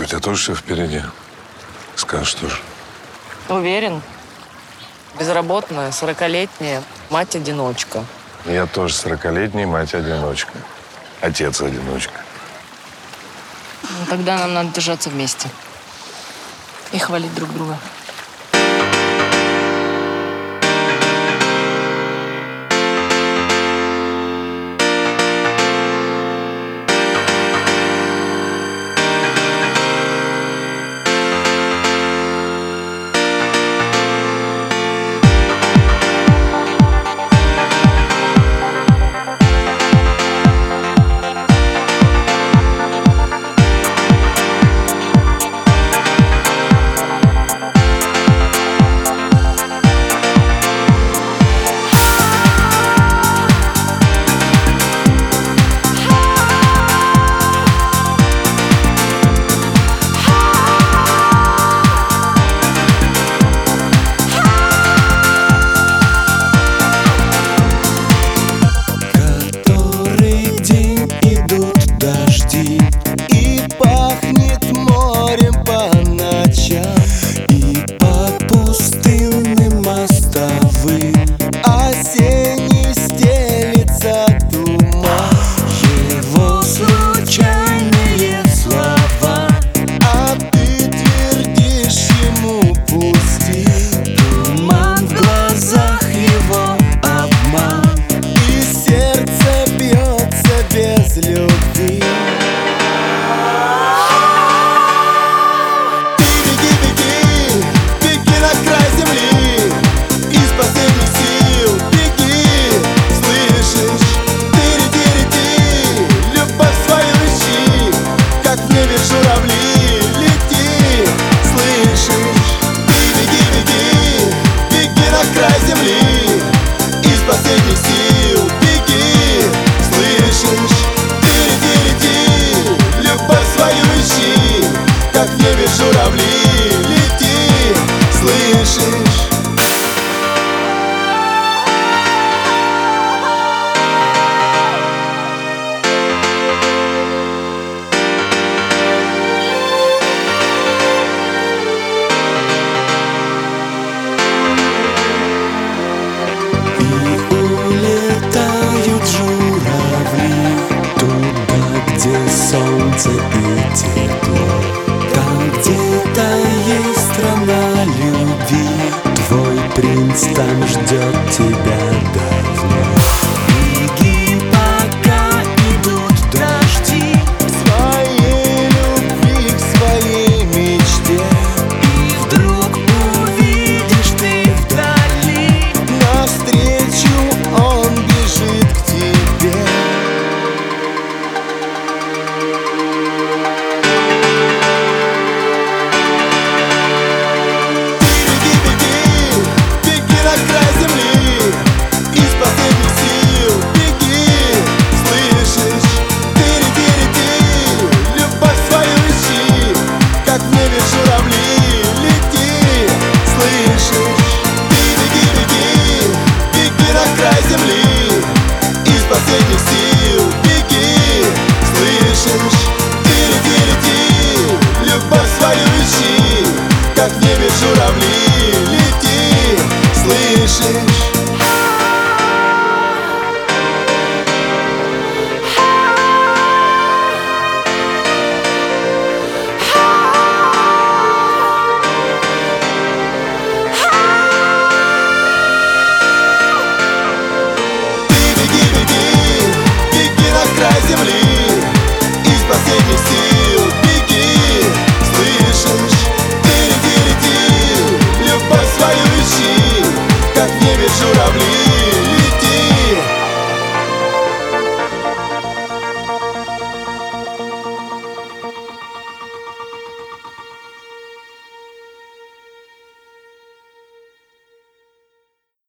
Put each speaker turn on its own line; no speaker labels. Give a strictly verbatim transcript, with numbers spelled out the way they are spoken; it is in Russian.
тебя тоже все впереди? Скажешь тоже.
Уверен. Безработная, сорокалетняя, мать-одиночка.
Я тоже сорокалетний, мать-одиночка. Отец-одиночка.
Ну, тогда нам надо держаться вместе. И хвалить друг друга.
И пахнет морем по ночам, и по пустынным мостовым осенний стелится туман. Его случайные слова, а ты твердишь ему пусти. Туман в глазах, его обман, и сердце бьется без любви. Как в небе журавли.